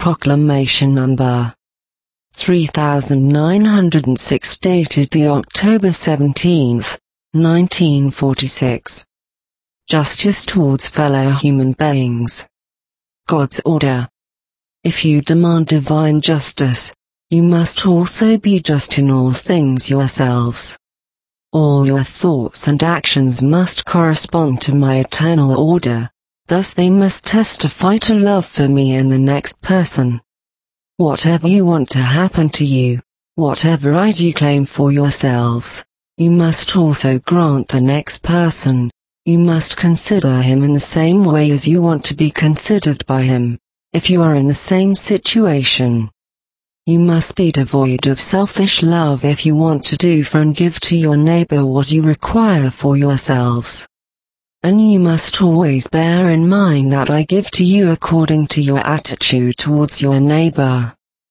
Proclamation Number 3906 dated the October 17, 1946. Justice towards fellow human beings. God's order. If you demand divine justice, you must also be just in all things yourselves. All your thoughts and actions must correspond to my eternal order, thus they must testify to love for me and the next person. Whatever you want to happen to you, whatever right you claim for yourselves, you must also grant the next person. You must consider him in the same way as you want to be considered by him, if you are in the same situation. You must be devoid of selfish love if you want to do for and give to your neighbor what you require for yourselves. And you must always bear in mind that I give to you according to your attitude towards your neighbor.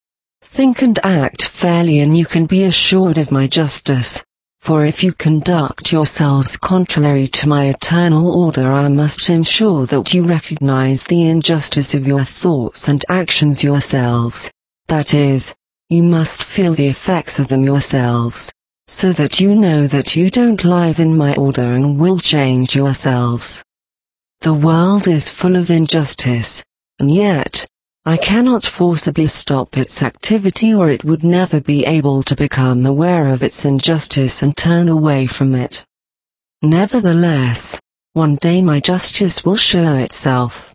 Think and act fairly and you can be assured of my justice. For if you conduct yourselves contrary to my eternal order, I must ensure that you recognize the injustice of your thoughts and actions yourselves. That is, you must feel the effects of them yourselves, so that you know that you don't live in my order and will change yourselves. The world is full of injustice, and yet, I cannot forcibly stop its activity or it would never be able to become aware of its injustice and turn away from it. Nevertheless, one day my justice will show itself.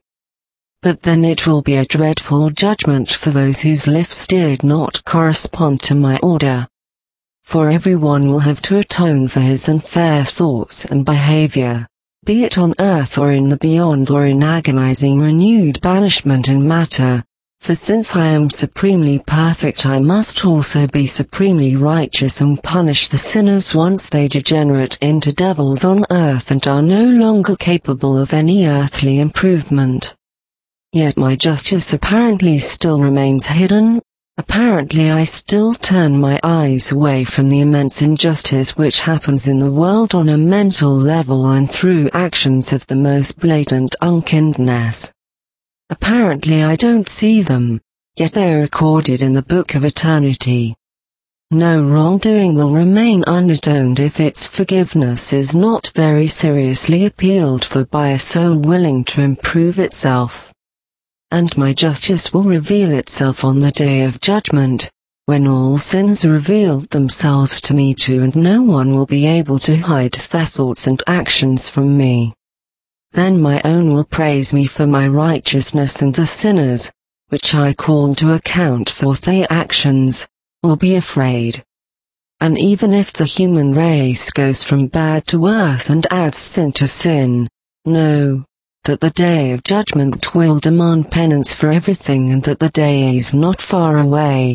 But then it will be a dreadful judgment for those whose lives did not correspond to my order. For everyone will have to atone for his unfair thoughts and behavior, be it on earth or in the beyond or in agonizing renewed banishment in matter, for since I am supremely perfect I must also be supremely righteous and punish the sinners once they degenerate into devils on earth and are no longer capable of any earthly improvement. Yet my justice apparently still remains hidden. Apparently I still turn my eyes away from the immense injustice which happens in the world on a mental level and through actions of the most blatant unkindness. Apparently I don't see them, yet they are recorded in the book of eternity. No wrongdoing will remain unatoned if its forgiveness is not very seriously appealed for by a soul willing to improve itself. And my justice will reveal itself on the day of judgment, when all sins reveal themselves to me too and no one will be able to hide their thoughts and actions from me. Then my own will praise me for my righteousness and the sinners, which I call to account for their actions, will be afraid. And even if the human race goes from bad to worse and adds sin to sin, know that the day of judgment will demand penance for everything and that the day is not far away.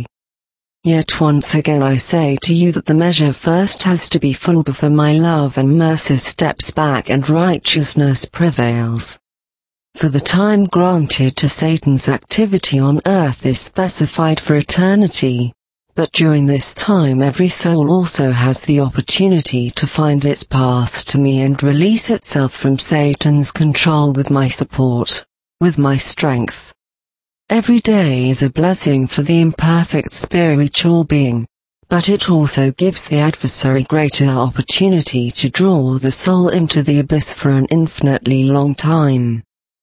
Yet once again I say to you that the measure first has to be full before my love and mercy steps back and righteousness prevails. For the time granted to Satan's activity on earth is specified for eternity, but during this time every soul also has the opportunity to find its path to me and release itself from Satan's control with my support, with my strength. Every day is a blessing for the imperfect spiritual being, but it also gives the adversary greater opportunity to draw the soul into the abyss for an infinitely long time.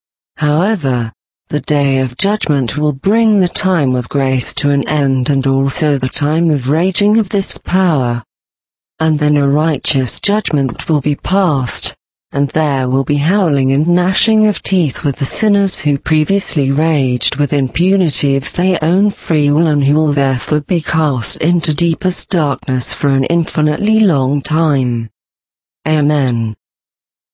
However, the day of judgment will bring the time of grace to an end and also the time of raging of this power. And then a righteous judgment will be passed, and there will be howling and gnashing of teeth with the sinners who previously raged with impunity of their own free will and who will therefore be cast into deepest darkness for an infinitely long time. Amen.